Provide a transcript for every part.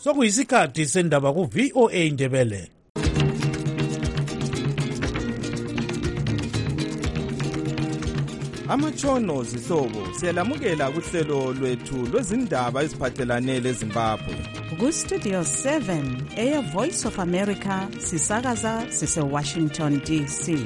Sokuyisikhathi sendaba ku VOA Indebele. Amatshono zihlobo siyalamukela kuhlelo lwethu lwezindaba eziphathelane leZimbabwe. Ku-Studio 7 Air Voice of America sisakaza sise-Washington DC.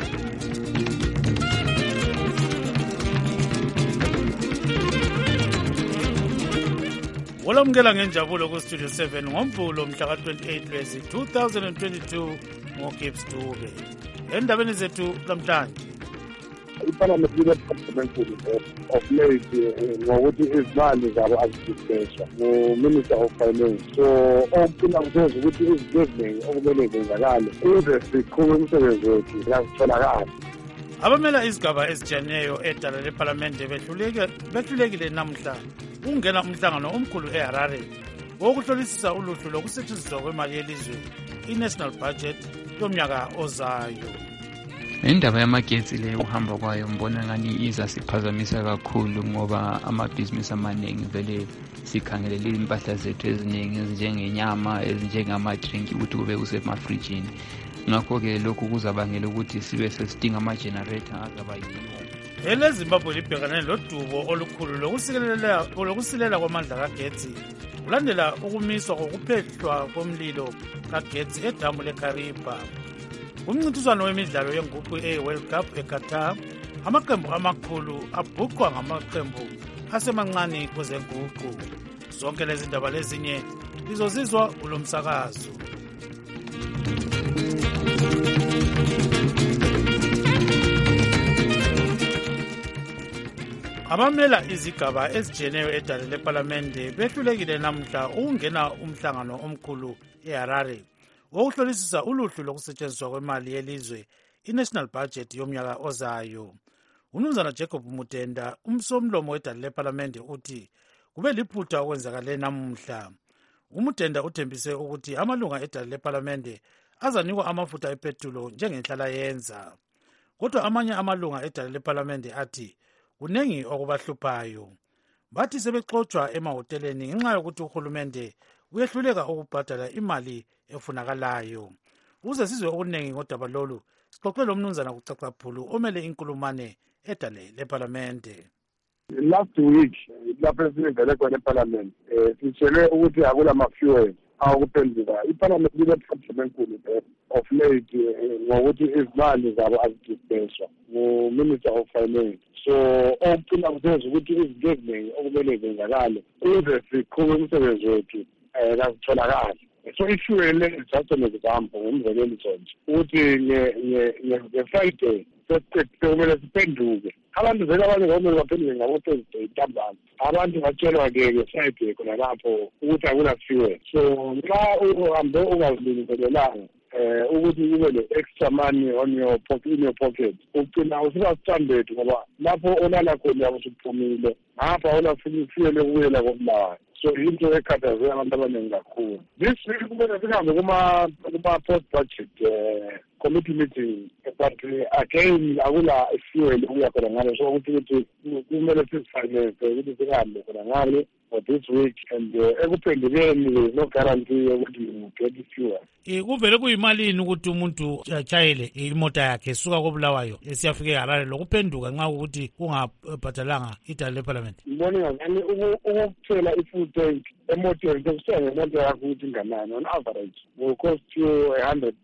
Olamukela ngenjabulo ku-Studio 7 ngoMvulo mhla ka-28 Lwezi 2022 ngoGibbs Dube. Endabeni zethu namhlanje iParliament line-enkulu of late ngokuthi izimali zabo azidisperswa ngu-Minister of Finance. So okuphila kusenza ukuthi izinto eziningi okumele zenzakale ukuze siqhube umsebenzi wethu yazitholakala. abamela izigaba ezijaneyo edala leParlamente behlulekile namhla ungena umhlangano omkhulu eHarare wokuhlolisisa uluhlu lokusetshenziswa kwemali yelizwe i-National Budget yomnyaka ozayo. Indaba yamagetsi le uhamba kwayo mbona ngani iza siphazamisa kakhulu ngoba amabhizinisi amaningi vele sikhangelele impahla zethu eziningi ezinjengenyama ezinjengamadrink ukuthi kube kusemafrijini. Ngakho-ke lokhu kuzabangela ukuthi sibe sesidinga ama-generator azaba yiwo. EleZimbabwe libhekane lodubo olukhulu lokusilela kwamandla kagetsi kulandela ukumiswa kokuphehlwa komlilo kagetsi edamu leKariba. Umncintiswano wemidlalo yenguqu e-World Cup eQatar, amaqembu amakhulu abhuqwa ngamaqembu asemancane kwezenguqu. Zonke lezi ndaba lezinye lizozizwa kulo msakazo. Abamela izigaba ezijeneyo edale leParlamente behlulekile namhla ukungena umhlangano omkhulu eHarare wokuhlolisisa uluhlu lokusetshenziswa kwemali yelizwe i-National Budget yomnyaka ozayo. UMnumzana Jacob Mutenda, umsomlomo wedale leParlamente, uthi kube liphutha okwenzakale namuhla. UMutenda uthembise ukuthi amalunga edale leParlamente azanikwa amafutha epetulo njengenhlala yenza. Kodwa amanye amalunga edale leParlamente athi kunengi okubahluphayo. Bathi sebexotswa emahoteleni ngenxa yokuthi uhulumende uyehluleka ukubhadala imali efunakalayo. Uze sizwe okunengi ngodaba lolu, sixoxe lomnumzana kucacaphulu omele inkulumane edale leParlamente. Last week lapho sivele khona eParliament sitshele ukuthi akulama-fuel awokuphenduka. iParliament line-problem enkulu of late ngokuthi izimali zabo azidisperswa ngu-Minister of Finance. So okuphila kusenza ukuthi izinto eziningi okumele zenzakale ukuze siqhube umsebenzi wethu yazitholakala. So i-fuel is just an example ngumzekelo nje ukuthi nge-Friday sekumele siphenduke. Abantu vele abanye ngomele baphenduke ngabo-Thursday ntambama. Abantu batshelwa-ke nge-Friday khona lapho ukuthi akuna-fuel. So nxa uhambe ungazilungiselelanga ukuthi kube le-extra money in your pocket ugcina usuba stranded ngoba lapho olala khona yabe usuphumile ngapha awunafuel ekubuyela koBulawayo. So into ekhathaze abantu abaningi kakhulu. This week kumele sihambe kuma-post-budget committee meeting, but again akula fuel ukuya khona ngalo. So ukuthi kumele sizifanele ukuthi sihambe khona ngalo for this week, and ekuphendukeni there is no guarantee ukuthi you get fuel. Kuvele kuyimalini ukuthi umuntu atshayele imota yakhe esuka koBulawayo esiyafika eHarare lokuphenduka nxa ukuthi ungabhadalanga idale leParlament? Ngibona ngani ukuthela i-full tank emotweni sokusenga imoto yakho ukuthi inganani on average will cost you $100.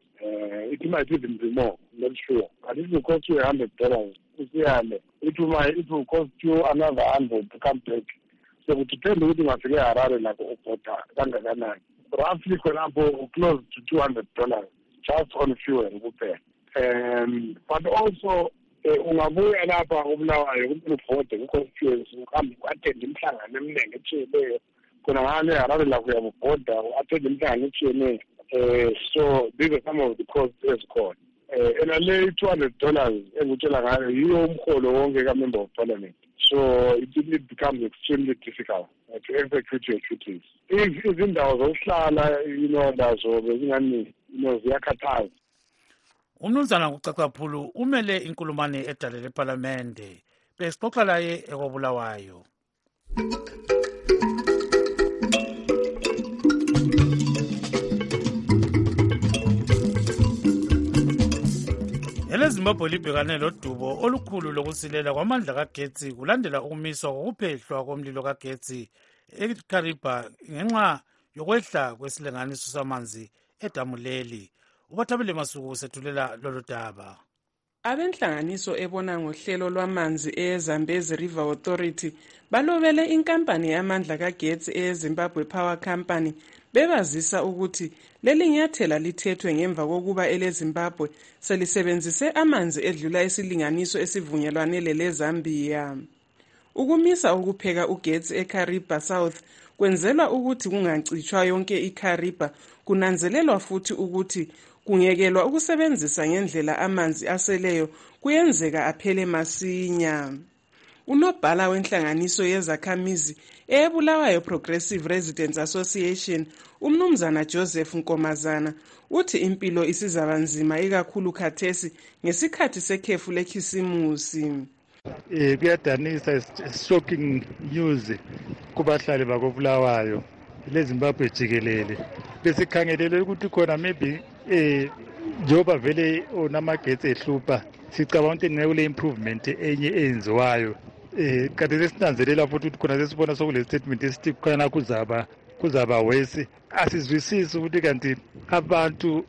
It might even be more, not sure. But it will cost you $100. It will cost you another 100 to come back. So it depends on what you Harare like kangakanani. Roughly khonapho close to $200 just on fuel kuphela. But also ungabuya lapha koBulawayo kumfode ku-constituency uhambe uattend imihlangano eminingi etshiyeneyo khona ngale eHarare lapho uyabubhoda uattend imihlangano etshiyeneyo. So these are some of the costs ezikhona. Enale $200 engutshela ngayo yiyo umholo wonke ka-member of parliament. So it becomes extremely difficult to execute your duties. Izindawo zokuhlala nazo bezingani ziyakhathaza. UMnumzana kucacaphulu umele inkulumane edale leParlamente besixoxa laye ekoBulawayo. lezimbabwe libhekane lodubo olukhulu lokusilela kwamandla kagetsi kulandela ukumiswa kokuphehlwa komlilo kagetsi eKariba ngenxa yokwehla kwesilinganiso samanzi edamu leli. Ubathabile Masuku sethulela lolu daba. Abenhlanganiso ebona ngohlelo lwamanzi eZambezi River Authority balobele inkampani yamandla kagetsi eZimbabwe Power Company bebazisa ukuthi leli nyathela lithethwe ngemva kokuba eleZimbabwe selisebenzise amanzi edlula isilinganiso esivunyelwane leZambia. Ukumisa ukupheka ugetsi eKariba South kwenzelwa ukuthi kungacitshwa yonke iKariba, kunanzelelwa futhi ukuthi kungekelwa ukusebenzisa ngendlela amanzi aseleyo kuyenzeka aphele masinya. Unobhala wenhlanganiso yezakhamizi eBulawayo Progressive Residents Association, umnumzana Joseph Nkomazana, uthi impilo isizaba nzima ikakhulu khathesi ngesikhathi sekhefu lekhisimusi. Kuyadanisa, shocking news kubahlali bakobulawayo leZimbabwe jikelele. Besikhangelele ukuthi khona maybe njengoba vele onamagetsi ehlupha sicabanga ukuthi ngeke kule improvement enye eyenziwayo. Kanti sesinanzelela futhi ukuthi khona sesibona sokule statement esithi khona kuzaba wesi. Asizwisisi ukuthi kanti abantu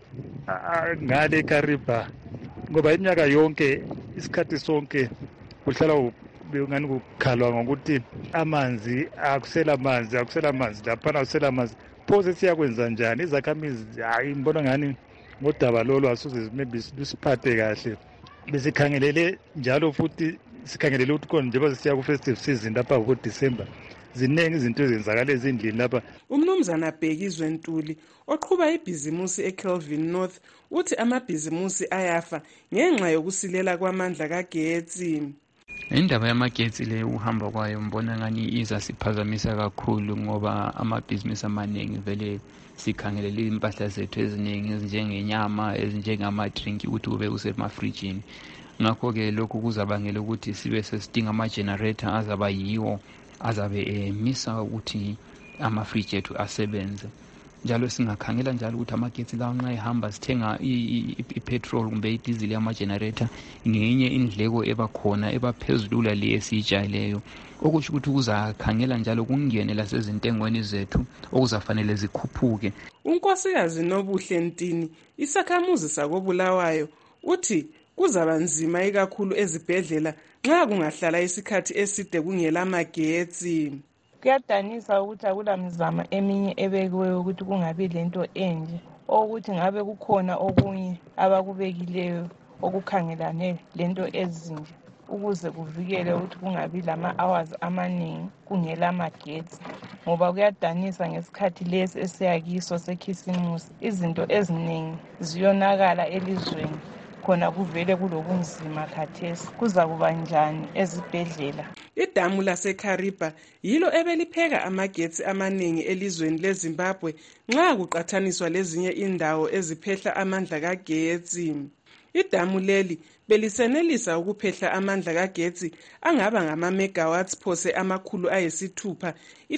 ngale eKariba ngoba iminyaka yonke isikhathi sonke kuhlala ngani kukhalwa ngokuthi amanzi akusela manzi laphana akusela manzi. Pho siyakwenza njani izakhamizi? Hayi ngibona ngani ngodaba lolo asuze maybe siphathe kahle. Besikhangelele njalo futhi sikhangelele ukuthi khona njengoba siya ku festive season lapha ngoDisemba ziningi izinto ezenzakala ezindlini lapha. Umnumzana Bhekizwe Ntuli oqhuba ibhizimusi eKelvin North uthi amabhizimusi ayafa ngenxa yokusilela kwamandla kagetsi. Indaba yamagetsi le uhamba kwayo mbona ngani iza siphazamisa kakhulu ngoba amabhizinisi amaningi vele sikhangelele impahla zethu eziningi ezinjengenyama ezinjengamadrink ukuthi ube usemafrijini. Ngakho-ke lokhu kuzabangela ukuthi sibe sesidinga ama-generator azaba yiwo azabe emisa ukuthi amafriji ethu asebenze. Njalo singakhangela njalo ukuthi amagetsi lawa nxa ehamba sithenga ipetrol kumbe idizili yama-generator ngenye indleko ebakhona ebaphezulu le esiyijayeleyo, okusho ukuthi kuzakhangela njalo kungene lasezintengweni zethu okuzafanele zikhuphuke. Unkosikazi Nobuhle Ntini, isakhamuzi sakobulawayo, uthi kuzaba nzima ikakhulu ezibhedlela nxa kungahlala isikhathi eside kungela magetsi. Kuyadanisa ukuthi akulamizamo eminye ebekiweyo ukuthi kungabi lento enje, ukuthi ngabe kukhona okunye abakubekileyo okukhangelane lento ezinje ukuze kuvikele ukuthi kungabi lama-hours amaningi kungela magetsi, ngoba kuyadanisa ngesikhathi lesi esiyakiso sekhisimusi izinto eziningi ziyonakala elizweni, khona kuvele kulobunzima khathesi. Kuza kuba njani ezibhedlela? Idamu laseKariba yilo ebelipheka amagetsi amaningi elizweni leZimbabwe nxa kuqathaniswa lezinye indawo eziphehla amandla kagetsi. Idamu leli belisenelisa ukuphehla amandla kagetsi angaba ngama-megawatts phose amakhulu ayisithupha,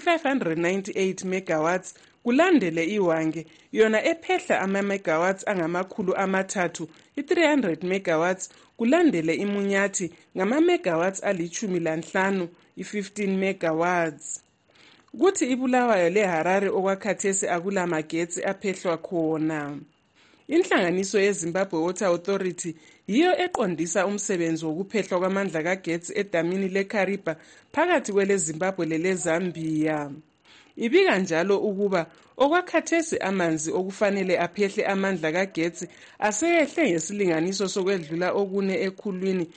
i-598 megawatts, kulandele iWange yona ephehla ama-megawatts angamakhulu amathathu, i-300 megawatts, kulandele iMunyathi ngama-megawatts ali-15, i-15 megawatts. Kuthi iBulawayo leHarare okwakhathesi akula magetsi aphehlwa khona. Inhlanganiso yeZimbabwe Water Authority yiyo eqondisa umsebenzi wokuphehlwa kwamandla kagetsi edamini leKariba phakathi kweleZimbabwe leleZambia. Ibika njalo ukuba okwakhathesi amanzi okufanele aphehle amandla kagetsi aseyehle ngesilinganiso sokwedlula okune ekhulwini,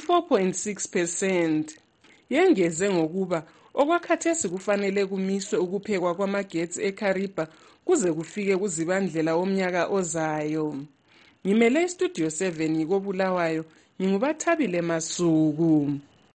i-4.6%. Yengeze ngokuba okwakhathesi kufanele kumiswe ukuphekwa kwamagetsi eKariba kuze kufike kuZibandlela womnyaka ozayo. Ngimele iStudio 7 ngikobulawayo, ngingubathabile Masuku.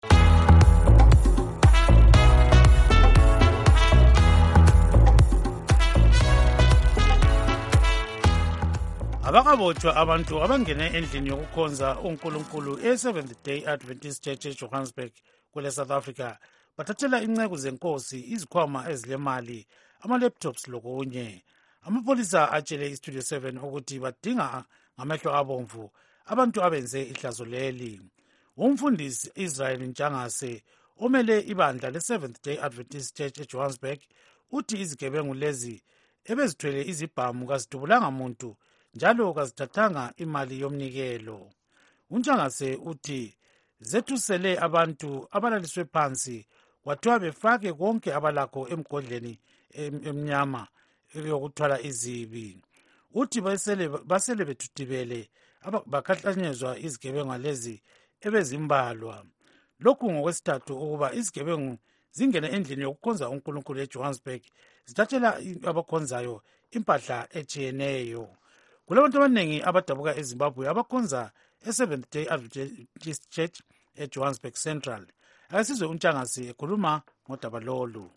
Abakabotshwa abantu abangene endlini yokukhonza uNkulunkulu e-Seventh Day Adventist Church eJohannesburg kwele South Africa bathathela inceku zenkosi izikhwama ezilemali, ama-laptops lokunye. Amapholisa atshele iStudio 7 ukuthi badinga ngamehlo abomvu abantu abenze ihlazo leli. Umfundisi Israel Ntshangase omele ibandla le-Seventh Day Adventist Church eJohannesburg uthi izigebengu lezi ebezithwele izibhamu kazidubulanga muntu njalo kazithathanga imali yomnikelo. Untshangase uthi zethusele abantu abalaliswe phansi kwathiwa befake konke abalakho emgodleni emnyama yokuthwala izibi. Uthi basele bethutibele bakhahlanyezwa izigebengu lezi ebezimbalwa. Lokhu ngokwesithathu ukuba izigebengu zingene endlini yokukhonza uNkulunkulu eJohannesburg zithathela abakhonzayo impahla etshiyeneyo. Kulabantu abaningi abadabuka eZimbabwe abakhonza e-Seventh Day Adventist Church eJohannesburg Central. Akasizwe uNtshangase ekhuluma ngodaba lolu.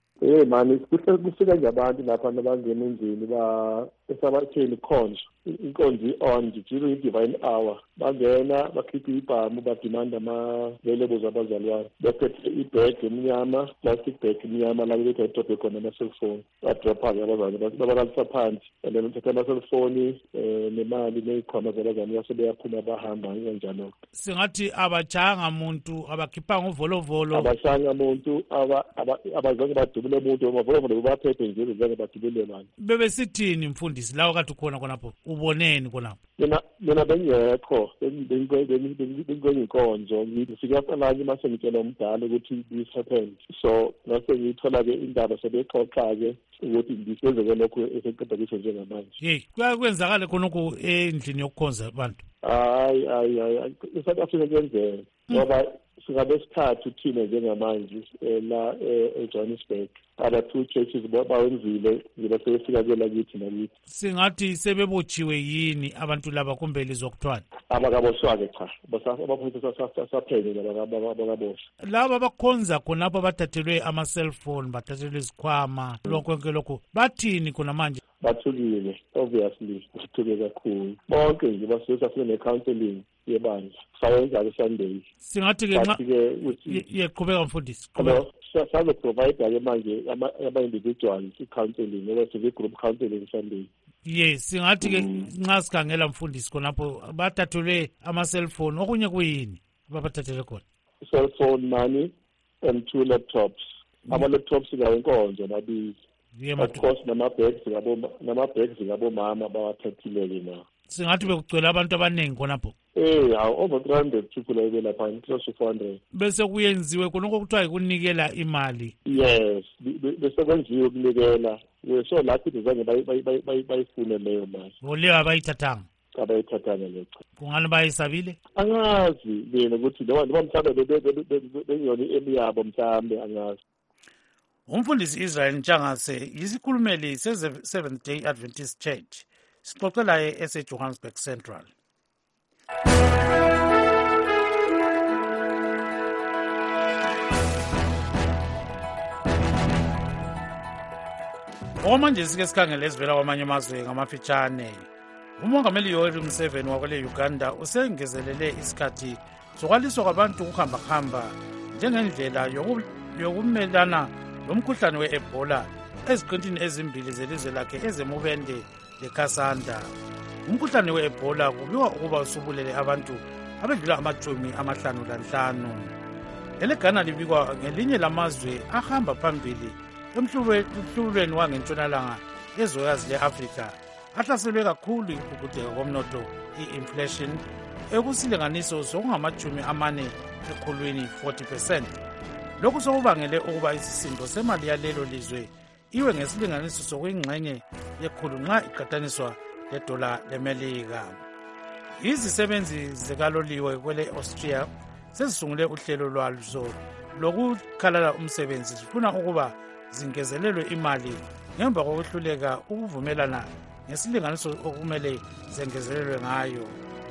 Mani kufika nje abantu lapha nabangena endlini esabatheni khonje inkonzo i-on during i-divine hour bangena bakhipha ibhamu badimanda ama-valuables abazalwane bephethe ibag emnyama plastic bag emnyama la bethu ayidobhe khona ama-cellphone badropha-ke abazalwane babalalisa phansi and then bethatha ama-cellphone nemali neyikhwama zabazalwane basebeyaphuma bahamba kanjalo. Singathi abajanga muntu abakhiphanga uvolovolo abashanga muntu abazange badubule muntu amavolovolo baphethe nje zange badubule manje. Bebesithini mfundisi lawo kade ukhona khonapho uboneni khonapho? Mina bengekho bengikwenye inkonzo ngifika abanye mase ngitshela umdala ukuthi this happened, so ngase ngithola-ke indaba sebexoxa-ke ukuthi ngisenzeke lokho eseqedakisho njengamanje. Kwenzakale khonokho endlini yokukhonza abantu? Hayi eSouth Africa kuyenzeka ngoba singabe sithathu thina njengamanje la eJohannesburg aba-two churches bawenzile ngiba sebefika ke lakithi nakithi. Singathi sebebotshiwe yini abantu laba kumbe lizokuthwala? Abakaboshwa-ke cha abaphethe sasaphenye abakaboshwa. Laba abakhonza khonapho bathathelwe ama-cellphone bathathelwe izikhwama konke lokho bathini khona manje? Bathukile, obviously bathuke kakhulu bonke nje basefike ne-counseling yebandla sawenza-ke Sunday. Singathi-ke yeqhubeka mfundisi. Sazo-provide-ke manje ama-individuals i-counseling ebasize i-group counseling Sunday. Yes, singathi-ke nxa sikhangela mfundisi khonapho bathathelwe ama-cellphone okunye kuyini ababathathele khona? Cellphone money and 2 laptops. Ama-laptops ngawenkonzo nabili. Of course nama-bags ngabomama bawathathile-ke na. Singathi bekugcwele abantu abaningi khonapho? Over 300 people ayebelapha close to 400. Bese kuyenziwe khonokho kuthiwa ikunikela imali? Yes, bese kwenziwe ukunikela. So lapho izange bayifune leyo mali. Ngoleyo abayithathanga? Abayithathanga leyo. Kungani bayisabile? Angazi mina ukuthi noma mhlawumbe bengiyona emiyabo mhlawumbe angazi. Umfundisi Israel Ntshangase yisikhulumeli se-Seventh Day Adventist Church sixoxela eseJohannesburg Central. Okwamanje sike sikhangele ezivela kwamanye amazwe ngamafitshane. Umongameli Yoweri Museveni wakwele Uganda usengezelele isikhathi sokwaliswa kwabantu ukuhambahamba njengendlela yokumelana lomkhuhlane we-Ebola eziqintini ezimbili zelizwe lakhe ezemubende leKasanda. Umkhuhlane we-Ebola kubikwa ukuba usubulele abantu abedlula 55. Eleghana libikwa ngelinye lamazwe ahamba phambili emhlubulweni wangentshonalanga ezwekazi le-Afrika ahlaselwe kakhulu ukudeka komnotho i-inflation ekusilinganiso sokungama-40 ekhulwini 40%. Lokhu sokubangele ukuba isisindo semali yalelo lizwe iwe ngesilinganiso sokuyingxenye yekhulu nxa iqathaniswa ledola lemelika. Izisebenzi zikaloliwe kwele Austria sezisungule uhlelo lwazo lokukhalala umsebenzi zifuna ukuba zingezelelwe imali ngemva kokuhluleka ukuvumelana ngesilinganiso okumele zengezelelwe ngayo.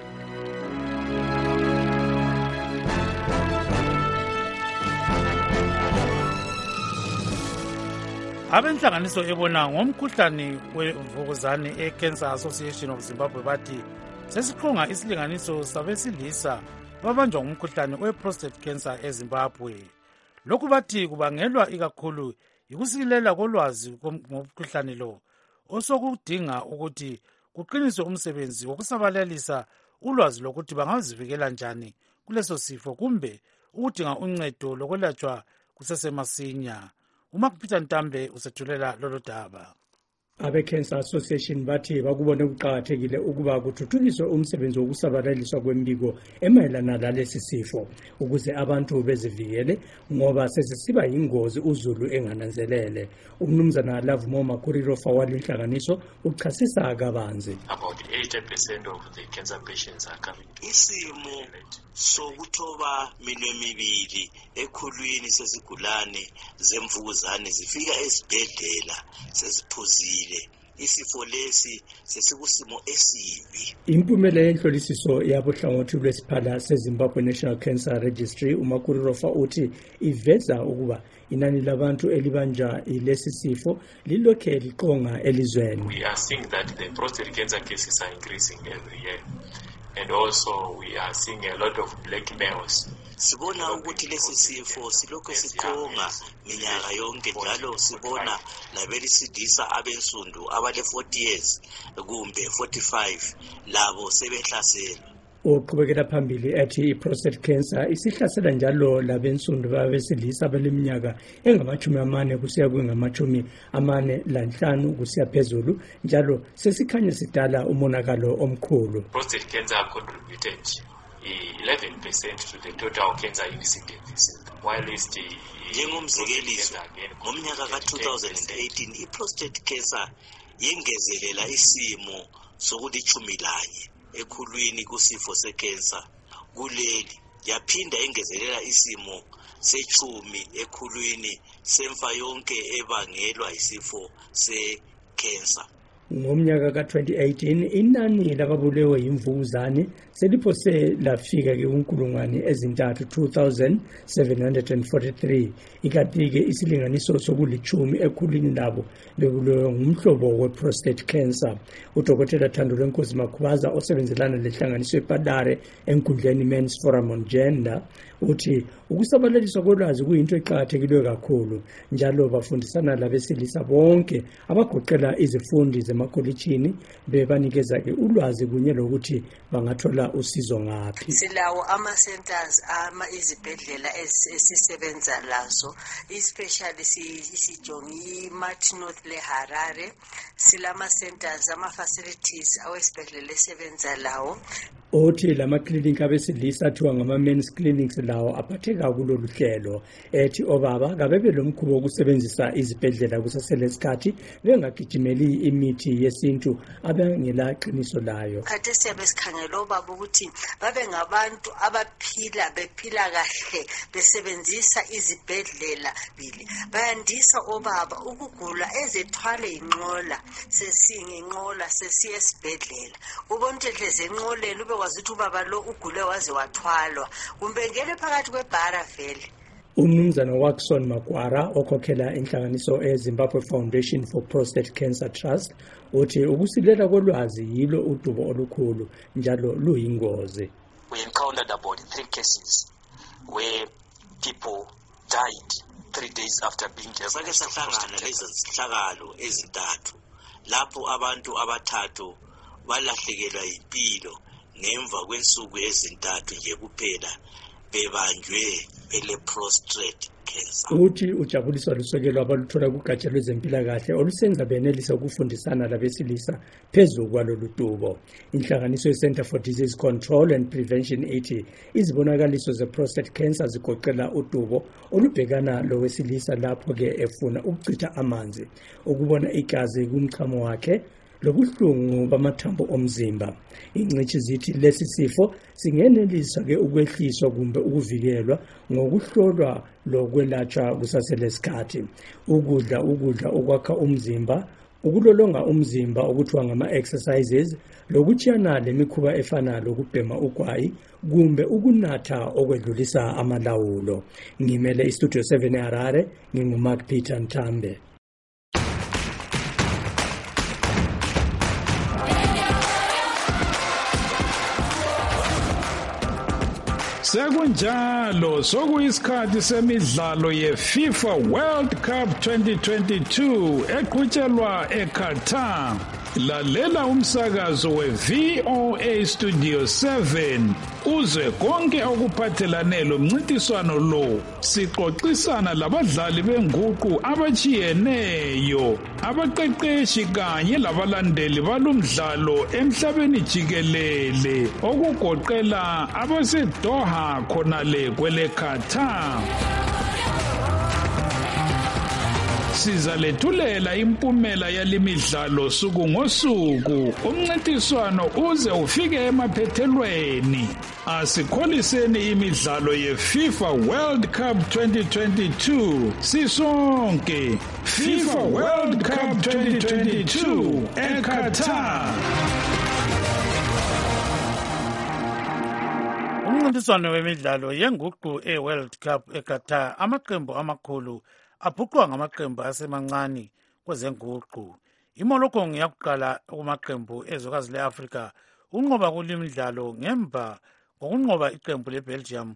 Abenhlanganiso ebona ngomkhuhlane wemvukuzane e-Cancer Association of Zimbabwe bathi sesiqhunga isilinganiso sabesilisa babanjwa ngumkhuhlane we-prostate cancer eZimbabwe. Lokhu bathi kubangelwa ikakhulu yikusilela kolwazi ngomkhuhlane lo osokudinga ukuthi kuqiniswe umsebenzi wokusabalalisa ulwazi lokuthi bangazivikela njani kuleso sifo kumbe ukudinga uncedo lokwelatshwa kusesemasinya. uMark Peter Ntambe usethulela lolo daba. Abe-Cancer Association bathi bakubone kuqakathekile ukuba kuthuthukiswe umsebenzi wokusabalaliswa kwembiko emayelana lalesi sifo ukuze abantu bezivikele ngoba sesisiba yingozi uzulu engananzelele. Umnumzana Lavumo Makurirofa walenhlanganiso uchasisa kabanzi. About 80% of the cancer patients are coming to isimo sokuthoba minwe emibili ekhulwini sesigulane zemvukuzane zifika esibhedlela seziphuzile. Isifo lesi sesikusimo esibi. Impumela yenhlolisiso yabohlangothi lwesiphala seZimbabwe National Cancer Registry uMakurirofa uthi iveza ukuba inani labantu elibanja ilesi sifo lilokhe liqonga elizweni. We are seeing that the prostate cancer cases are increasing every year. And also we are seeing a lot of black males. Sibona ukuthi lesi sifo silokho siqonga minyaka yonke njalo sibona labelisidisa abensundu abale 40 years kumbe 45 labo sebehlasela. Uqhubekela phambili ethi i-prostate cancer isihlasela njalo labensundu babesilisa beleminyaka engama-40 kusiya kwengama-45 kusiya phezulu njalo sesikhanya sidala umonakalo omkhulu. Prostate cancer contributed 11% to the total cancer incidence, while is the njengomzekeliso ngomnyaka ka-2018 i-prostate cancer yengezelela isimo sokulithumilanye ekhulwini kusifo secancer kuleli yaphinda engezelela isimo sechumi ekhulwini semfa yonke ebangelwa isifo secancer. Ngomnyaka ka-2018 inani lababulewe yimvukuzane seliphose lafika ke kunkulungwane ezintathu 2743 ikati-ke isilinganiso sokulithumi ekhulwini labo bebulewe ngumhlobo we-prostate cancer. Udokotela Thando Lenkosi Makhubaza osebenzelana lehlanganiso ePadare enkundleni Men's Forum on Gender uthi ukusabalaliswa kolwazi kuyinto eqakathekile kakhulu njalo bafundisana labesilisa bonke abagoqela izifundi zemakolitshini bebanikeza ke ulwazi kunye lokuthi bangathola usizo ngaphi. Silawo ama-centers izibhedlela esisebenza lazo especially sijonge iMartin North leHarare silama-centers ama-facilities awesibhedlela esebenza lawo. Othi lamaklinika abesilisa athiwa ngama-men's clinics lawo aphatheka kulolu hlelo ethi obaba kabebe lomkhubo wokusebenzisa izibhedlela kusaselesikhathi bengagijimeli imithi yesintu abangela qiniso layo. Khathesi siyabe sikhangela obaba ukuthi babe ngabantu bephila kahle besebenzisa izibhedlela bili bayandisa obaba ukugula ezethwale inqola sesingenqola sesiye esibhedlela ubontehle zenqoleni ube wazi ukuthi ubaba lo ugule waze wathwalwa kumbe ngele phakathi kwebhara vele. Umnumzana Watson Makwara okhokhela inhlanganiso eZimbabwe Foundation for Prostate Cancer Trust uthi ukusilela kolwazi yilo udubo olukhulu njalo luyingozi. We encountered about 3 cases where people died 3 days after being diagnosed. Sake sahlangana lezo zihlakalo ezintathu lapho abantu abathathu balahlekelwa impilo ngemva kwensuku ezintathu nje kuphela bebanjwe bele prostate cancer. Uthi ujabuliswa lusekelwa abaluthola kugatsha lwezempilakahle olusenza benelisa ukufundisana labesilisa phezu kwalolu dubo. Inhlanganiso ye-Center for Disease Control and Prevention ithi izibonakaliso ze-prostate cancer zigoqela udubo olubhekana lowesilisa lapho-ke efuna ukuchitha amanzi, ukubona igazi kumchamo wakhe lobuhlungu bamathambo omzimba. Ingcitshi zithi lesi sifo singenelisa ke ukwehliswa kumbe ukuvikelwa ngokuhlolwa lokwelatshwa kusaselesikhathi. Ukudla okwakha umzimba, ukulolonga umzimba okuthiwa ngama-exercises, lokutshiyana lemikhuba efana lokubhema ugwayi kumbe ukunatha okwedlulisa amalawulo. Ngimele iStudio 7 eHarare, nginguMark Peter Ntambe. Sekunjalo sokuyisikhathi semidlalo yeFIFA World Cup 2022 eqhutshelwa eQatar. lalela umsakazo we-VOA Studio 7 uzwe konke okuphathelane lomncintiswano lo. Sixoxisana labadlali benguqu abachiyeneyo, abaqeqeshi kanye labalandeli balomdlalo emhlabeni jikelele, okugoqela abaseDoha khonale kwele Qatar. Sizalethulela impumela yalimidlalo suku ngosuku, umncintiswano uze ufike emaphethelweni. Asikholiseni imidlalo ye-FIFA World Cup 2022 sisonke. FIFA World Cup 2022 eQatar. Umncintiswano wemidlalo yenguqu e-World Cup eQatar, amaqembu amakhulu abhuqwa ngamaqembu asemancane kwezenguqu. IMorocco ngiyakuqala kumaqembu ezwekazi le-Afrika unqoba kulimidlalo ngemva ngokunqoba iqembu leBelgium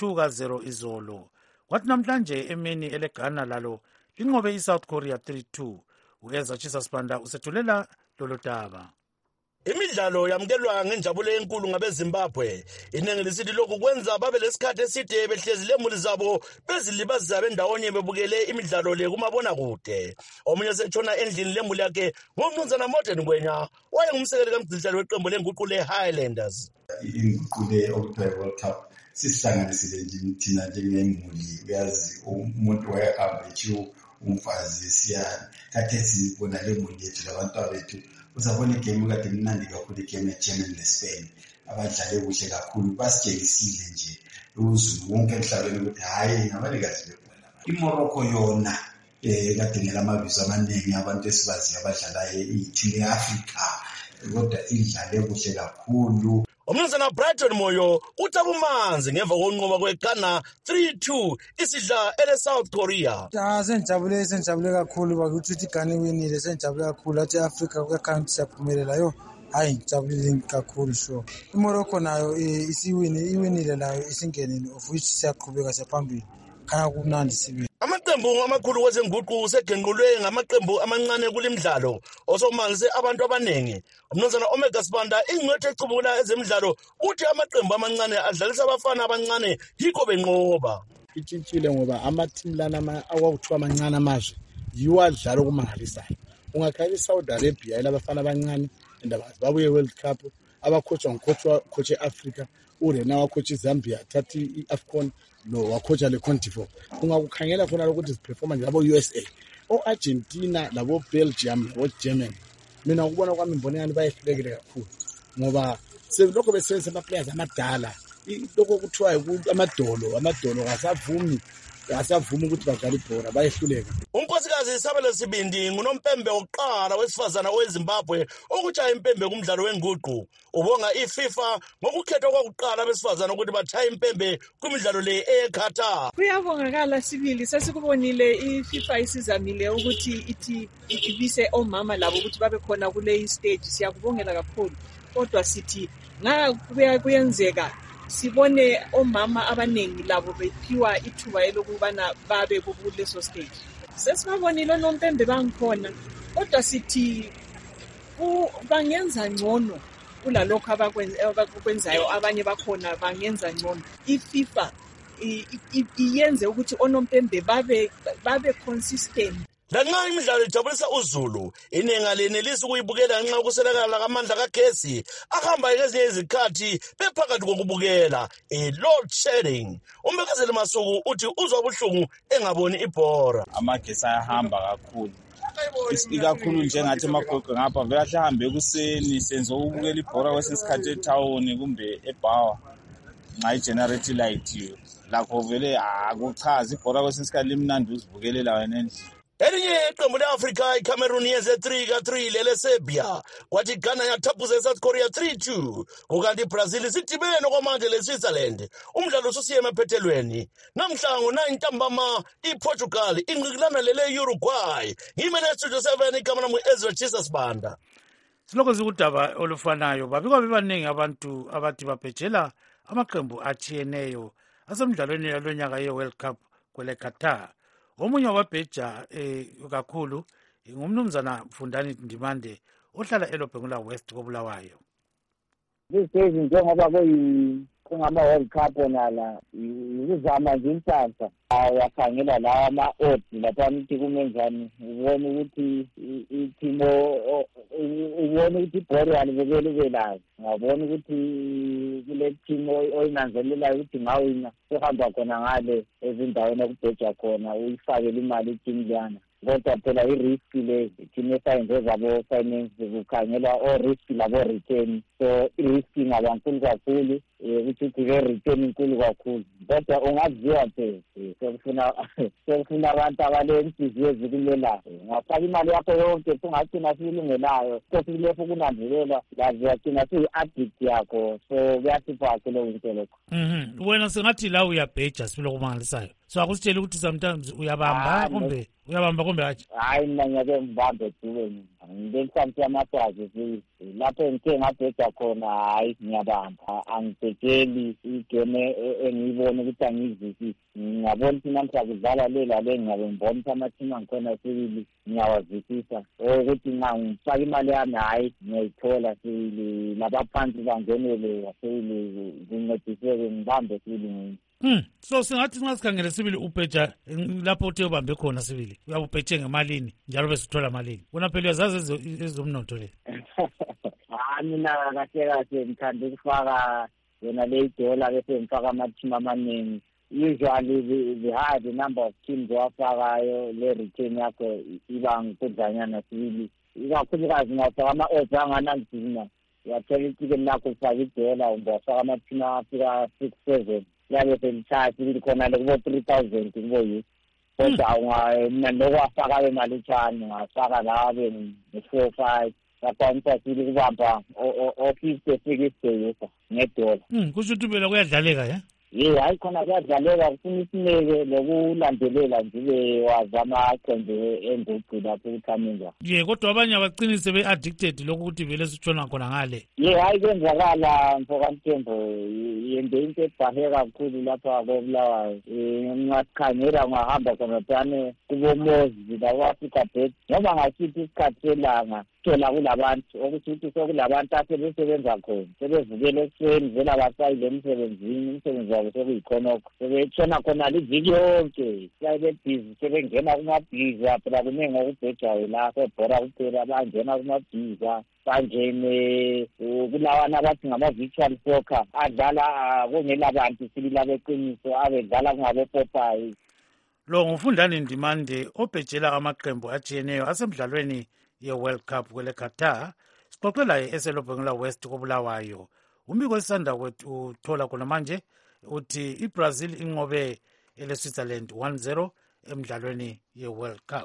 2-0 izolo. Kwathi namhlanje emini eleGhana lalo linqobe iSouth Korea 3-2. Ukeza Chisa Sibanda usethulela lolo daba. Imidlalo yamkelwa ngenjabulo enkulu ngabeZimbabwe. Iningi lisithi lokhu kwenza babe lesikhathi eside behlezi lemuli zabo bezilibazisa bendawonye bebukele imidlalo le kumabona kude. Omunye setshona endlini lemuli yakhe ngumnumzana Modern Ngwenya wayengumsekeli kamgcilishali weqembu lenguqu le-Highlanders. Inguqu le okuthiwa World Cup sisihlanganisile nje thina njengemuli, uyazi umuntu wayehamba echiwo umfazi siyana kade sibona le muli yethu labantu bethu. Uzabona igame kade mnandi kakhulu, igame eGermany leSpain abadlale kuhle kakhulu, basitshengisile nje uzulu wonke emhlabeni ukuthi hayi abalikazi bebona. IMorocco yona kade ngelamabizo amaningi abantu esibaziyo abadlala i-team ye-Africa, kodwa idlale kuhle kakhulu. Umnumzana Brighton Moyo utabumanzi ngemva konqoba kweGhana 3-2 isidla ele-South Korea. Senjabule kakhulu bakuthi iGhana iwinile, senjabule kakhulu athi Africa kwekhanda siyaphumelela yo. Hayi ngijabulile kakhulu sure. IMorocco nayo iwinile nayo isingenile, of which siyaqhubeka siyaphambili. Khaya kumnandi sibe. Amaqembu amakhulu kwezenguqu segenqulwe ngamaqembu amancane kulimidlalo osomanzi abantu abaningi. Umnumzana Omega Sibanda ingcwethu ecubula ezemidlalo uthi amaqembu amancane adlalisa abafana abancane yikho benqoba. Itshintshile ngoba ama-team lana awakuthiwa amancane amazwe yiwo adlala okumangalisayo. Ungakhala iSaudi Arabia elabafana abancane endaba babuye World Cup abakhochwa ngcoach eAfrica, urena wakhocha iZambia thatha iAfcon lo wakhocha leCote d'Ivoire. Ungakukhangela khona ukuthi iperformance yabo USA, oArgentina labo Belgium labo Germany, mina ukubona kwami imbonekani bayehlulekile kakhulu ngoba selokho besebenzisa ama-players amadala. Lokho kuthiwa amadolo kasavumi ukuthi badlale ibhola, bayehluleka. Unkosikazi Isabel Sibindi ngunompembe wokuqala wesifazana oweZimbabwe okutshaya impembe kumdlalo wenguqu. Ubonga iFIFA ngokukhethwa kwakuqala besifazana ukuthi batshaya impembe kumidlalo le eQatar. Kuyabongakala sibili, sesikubonile iFIFA isizamile ukuthi ithi ibise omama labo ukuthi babe khona kule stage. Siyakubongela kakhulu, kodwa sithi kuyenzeka sibone omama abanengi labo bephiwa ithuba elokubana babe kuleso stage. Sesibabonile nompembe bangikhona, kodwa sithi bangenza ngcono kulalokho abakwenzayo, abanye bakhona bangenza ngcono. iFIFA iyenze ukuthi onompembe babe consistent. Lanxa imidlalo ijabulisa uzulu, iningi lenelisi ukuyibukela ngenxa yokuswelakala kamandla kagesi ahamba ngezinye izikhathi bephakathi kokubukela load shedding. Umbekezeli Masuku uthi uzwa ubuhlungu engaboni ibhora. Amagesi ayahamba kakhulu, ikakhulu njengathi emagogo ngapha vele ahambe ekuseni senze ukubukela ibhora kwesinye isikhathi ethawuni kumbe eBawa nxa i-generate light lakho vele akuchazi ibhora kwesinye isikhathi limnandi uzibukelela wena endlini. Elinye iqembu le-Afrika iCameroon yenze 3-3 lele-Serbia, kwathi Ghana yathaphuza iSouth Korea 3-2, kukanti iBrazil sidibene okwamanje leSwitzerland. Umdlalo ususiye emaphethelweni. Namhla ngo-9 ntambama iPortugal ingqikelana lele-Uruguay. Ngimele Studio 7 igama lami Ezra Chisa Sibanda. Silokho sikudaba olufanayo babikwa bebaningi abantu abathi babhejela amaqembu achiyeneyo asemdlalweni yalonyaka ye-World Cup kwele Qatar. Omunye wababheja kakhulu ngumnumzana Mfundani Ndimande ohlala elobhengula west koBulawayo. These days njengoba kungama-World Cup onala ukuzama nje insasa uyakhangela lawa ama-odds lapha ukuthi kumenzani ubone ukuthi ithimo ubone ukuthi ibhori walibekele ubelayo ngabona ukuthi kule team oyinanzelelayo ukuthi ngawina uhamba khona ngale ezindaweni okubhejwa khona uyifakele imali iteam liyana kodwa phela i-risk le team esayenze zabo finance kukhangela o-risk labo-return so i-risk ingaba nkulu kakhulu ukuthi ke-return inkulu kakhulu kodwa ungaziwa nje sekufuna abantu abalenhliziyo ezikulelayo ngafaka imali yakho yonke singagcina siyilungelayo sesilefu kunanzelela lazi yagcina siyi-addict yakho so kuyasipha kuleyo into lokho. Wena sengathi la uyabheja sibilo kumangalisayo so akusitshela ukuthi sometimes uyabamba kumbe hayi? Hayi mina ngiyake ngibambe duke ngibengisamthi amaswazi lapho ngithe ngabheja khona hayi ngiyabamba angibhejeli igame engiyibona ukuthi angiyizwisisi ngiyabona ukuthi namhla kudlala le ngabe ngibona ukuthi amathima ngikhona sibili ngiyawazwisisa ukuthi ngifaka imali yami hayi ngiyayithola sibili labaphansi bangenele sibili ngincediseke ngibambe sibili. So singathi nxa sikhangele sibili ubheja lapho uthe ubambe khona sibili uyabubheje ngemalini njalo bese uthola malini wona phela uyazazi ezomnotho le? Mina kahle ngithanda ukufaka yona le dola bese ngifaka amathima amaningi usually the higher the number of teams owafakayo le return yakho iba nkudlanyana sibili ikakhulukazi ngawufaka ama-odds anganangidina uyathola itikeni lakho ufaka idola ungawafaka amathima afika 6-7 yabe selithatha sibili khona le kubo 3,000 kubo kodwa mina nokwafaka imali etshani ngafaka labe ne-4-5 yakwanisa sibili kubamba o-50-60 ngedola. Kusho ukuthi phela kuyadlaleka hayi khona kuyadlaleka kufuna isineke lokulandelela nje wazama aqembu enguqu lapho ukuthamela. Kodwa abanye abaqinise be-addicted lokuthi vele sitshona khona ngale. Hayi kwenzakala mfokantembo yende into ebhahe kakhulu lapha koBulawayo ngingasikhangela ngahamba khona tane kubomozi labo-Africa Bet ngoba ngasithi isikhathi selanga thola kulabantu ukuthi sekulabantu asebesebenza khona sebevukela ekuseni vele abasayile umsebenzi wabo sekuyikhonokho sebetshona khona liviki yonke sayibebhizi sebengena kumabhiza phela kuningi okubhejayo la sebhora kuphela bangena kumabhiza bangene kulawana abathi ngama-virtual soccer adlala kungela bantu sibili abeqiniso abedlala kungabopopayi. Lo ngufundani Ndimande obhejela amaqembu atshiyeneyo asemdlalweni ye-World Cup kwele Qatar. Sixoxe laye eselobhengula west koBulawayo. Umbiko esisanda kwethu uthola khona manje uthi iBrazil inqobe ele-Switzerland 1-0 emdlalweni ye-World Cup.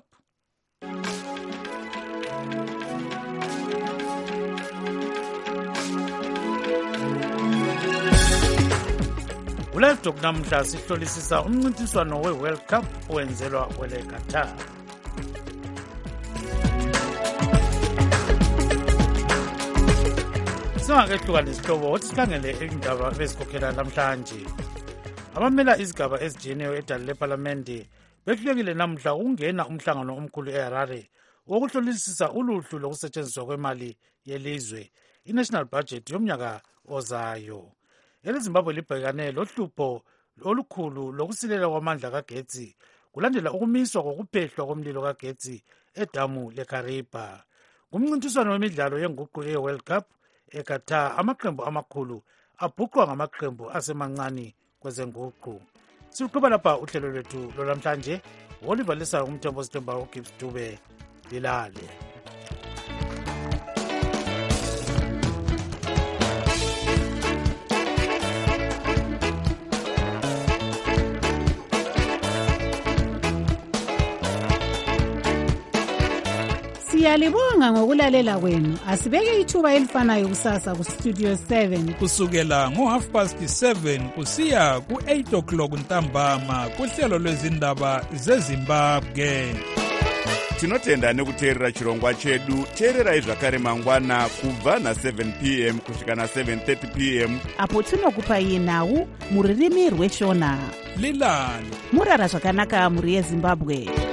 Ulive Talk namhla sihlolisisa umncintiswano we-World Cup owenzelwa kwele Qatar. Singakehluka nesihlobo wathi sikhangele indaba bezikhokhela namhlanje. Abamela izigaba ezijiyeneyo edale lephalamende behlulekile namhla ukungena umhlangano omkhulu eHarare wokuhlolisisa uluhlu lokusetshenziswa kwemali yelizwe i-national budget yomnyaka ozayo. ELeZimbabwe libhekane lohlupho olukhulu lokusilela kwamandla kagetsi kulandela ukumiswa kokuphehlwa komlilo kagetsi edamu leKariba. Kumncintiswano wemidlalo yenguqu ye-World Cup eQatar amaqembu amakhulu abhuqwa ngamaqembu asemancane kwezenguqu. Siqhuba lapha uhlelo lwethu lolwamhlanje Oliver Lisa umthembo Sithemba uGibbs Dube Dilale. Siyalibonga ngokulalela kwenu. Asibeke ithuba elifanayo kusasa ku Studio 7 kusukela ngo7:30 kusiya ku8:00 ntambama kuhlelo lwezindaba zeZimbabwe. Tinotenda nekuteerera chirongwa chedu. Teererai zvakare mangwana kubva na7 p.m. kusvika na7:30 p.m. apo tinokupai nhau muririmi rweshona. Lilani murara zvakanaka muri yeZimbabwe.